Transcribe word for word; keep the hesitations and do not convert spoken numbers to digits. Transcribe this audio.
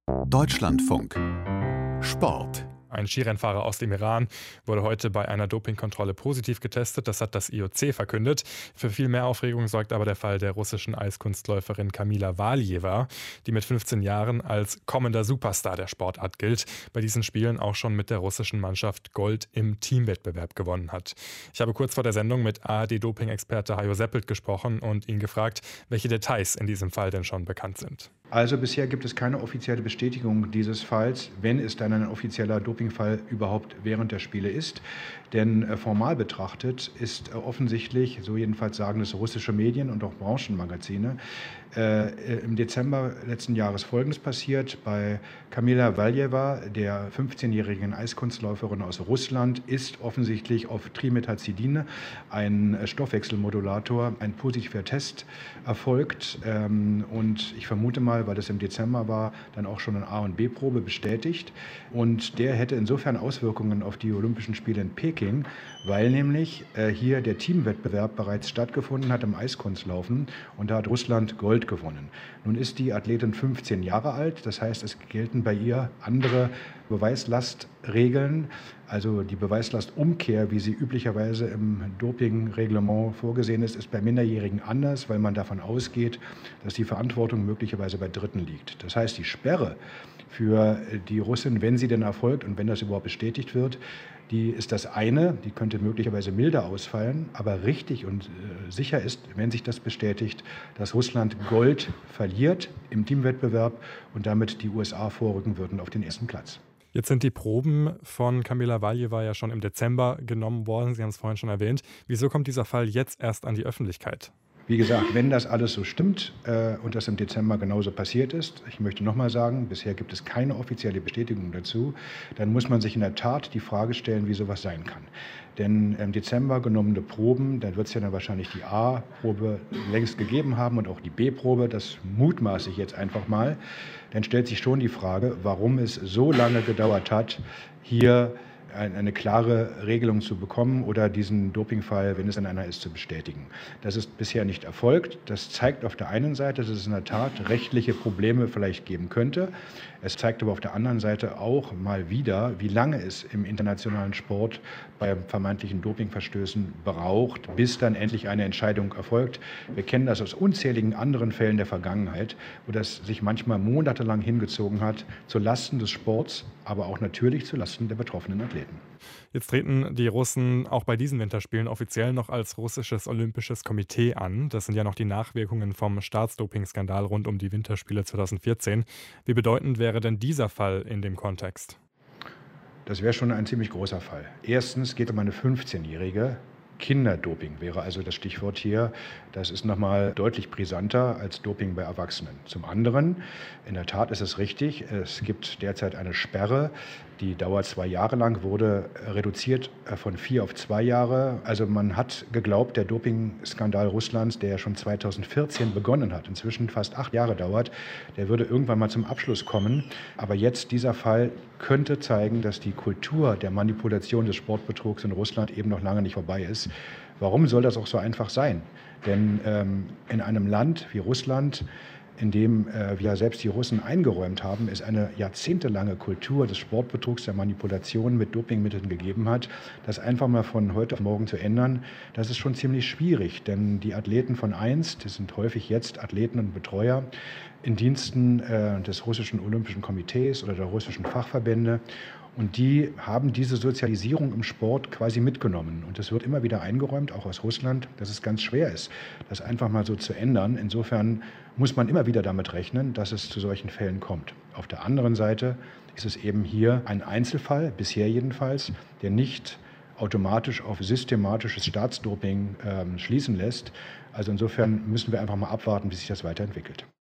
Deutschlandfunk Sport. Ein Skirennfahrer aus dem Iran wurde heute bei einer Dopingkontrolle positiv getestet. Das hat das I O C verkündet. Für viel mehr Aufregung sorgt aber der Fall der russischen Eiskunstläuferin Kamila Waljewa, die mit fünfzehn Jahren als kommender Superstar der Sportart gilt, bei diesen Spielen auch schon mit der russischen Mannschaft Gold im Teamwettbewerb gewonnen hat. Ich habe kurz vor der Sendung mit A R D-Doping-Experte Hajo Seppelt gesprochen und ihn gefragt, welche Details in diesem Fall denn schon bekannt sind. Also bisher gibt es keine offizielle Bestätigung dieses Falls, wenn es dann ein offizieller Dopingfall überhaupt während der Spiele ist. Denn äh, formal betrachtet ist äh, offensichtlich, so jedenfalls sagen es russische Medien und auch Branchenmagazine, äh, im Dezember letzten Jahres Folgendes passiert. Bei Kamila Waljewa, der fünfzehnjährigen Eiskunstläuferin aus Russland, ist offensichtlich auf Trimetazidine, ein äh, Stoffwechselmodulator, ein positiver Test erfolgt. Ähm, und ich vermute mal, weil das im Dezember war, dann auch schon eine A- und B-Probe bestätigt. Und der hätte insofern Auswirkungen auf die Olympischen Spiele in Peking, weil nämlich äh, hier der Teamwettbewerb bereits stattgefunden hat im Eiskunstlaufen und da hat Russland Gold gewonnen. Nun ist die Athletin fünfzehn Jahre alt, das heißt, es gelten bei ihr andere Beweislastregeln, also die Beweislastumkehr, wie sie üblicherweise im Dopingreglement vorgesehen ist, ist bei Minderjährigen anders, weil man davon ausgeht, dass die Verantwortung möglicherweise bei Dritten liegt. Das heißt, die Sperre für die Russin, wenn sie denn erfolgt und wenn das überhaupt bestätigt wird, die ist das eine, die könnte möglicherweise milder ausfallen, aber richtig und äh, sicher ist, wenn sich das bestätigt, dass Russland Gold verliert im Teamwettbewerb und damit die U S A vorrücken würden auf den ersten Platz. Jetzt sind die Proben von Kamila Waljewa ja schon im Dezember genommen worden. Sie haben es vorhin schon erwähnt. Wieso kommt dieser Fall jetzt erst an die Öffentlichkeit? Wie gesagt, wenn das alles so stimmt äh, und das im Dezember genauso passiert ist, ich möchte nochmal sagen, bisher gibt es keine offizielle Bestätigung dazu, dann muss man sich in der Tat die Frage stellen, wie sowas sein kann. Denn im Dezember genommene Proben, dann wird es ja dann wahrscheinlich die A-Probe längst gegeben haben und auch die B-Probe, das mutmaße ich jetzt einfach mal. Dann stellt sich schon die Frage, warum es so lange gedauert hat, hier eine klare Regelung zu bekommen oder diesen Dopingfall, wenn es dann einer ist, zu bestätigen. Das ist bisher nicht erfolgt. Das zeigt auf der einen Seite, dass es in der Tat rechtliche Probleme vielleicht geben könnte. Es zeigt aber auf der anderen Seite auch mal wieder, wie lange es im internationalen Sport bei vermeintlichen Dopingverstößen braucht, bis dann endlich eine Entscheidung erfolgt. Wir kennen das aus unzähligen anderen Fällen der Vergangenheit, wo das sich manchmal monatelang hingezogen hat, zu Lasten des Sports, aber auch natürlich zu Lasten der betroffenen Athleten. Jetzt treten die Russen auch bei diesen Winterspielen offiziell noch als russisches Olympisches Komitee an. Das sind ja noch die Nachwirkungen vom Staatsdoping-Skandal rund um die Winterspiele zweitausendvierzehn. Wie bedeutend wäre denn dieser Fall in dem Kontext? Das wäre schon ein ziemlich großer Fall. Erstens geht es um eine fünfzehnjährige. Kinderdoping wäre also das Stichwort hier. Das ist nochmal deutlich brisanter als Doping bei Erwachsenen. Zum anderen, in der Tat ist es richtig, es gibt derzeit eine Sperre, die dauert zwei Jahre lang, wurde reduziert von vier auf zwei Jahre. Also man hat geglaubt, der Dopingskandal Russlands, der ja schon zweitausendvierzehn begonnen hat, inzwischen fast acht Jahre dauert, der würde irgendwann mal zum Abschluss kommen. Aber jetzt dieser Fall könnte zeigen, dass die Kultur der Manipulation des Sportbetrugs in Russland eben noch lange nicht vorbei ist. Warum soll das auch so einfach sein? Denn ähm, in einem Land wie Russland, in dem äh, wir selbst die Russen eingeräumt haben, es eine jahrzehntelange Kultur des Sportbetrugs, der Manipulation mit Dopingmitteln gegeben hat. Das einfach mal von heute auf morgen zu ändern, das ist schon ziemlich schwierig. Denn die Athleten von einst, das sind häufig jetzt Athleten und Betreuer in Diensten äh, des russischen Olympischen Komitees oder der russischen Fachverbände. Und die haben diese Sozialisierung im Sport quasi mitgenommen. Und es wird immer wieder eingeräumt, auch aus Russland, dass es ganz schwer ist, das einfach mal so zu ändern. Insofern muss man immer wieder damit rechnen, dass es zu solchen Fällen kommt. Auf der anderen Seite ist es eben hier ein Einzelfall, bisher jedenfalls, der nicht automatisch auf systematisches Staatsdoping äh, schließen lässt. Also insofern müssen wir einfach mal abwarten, wie sich das weiterentwickelt.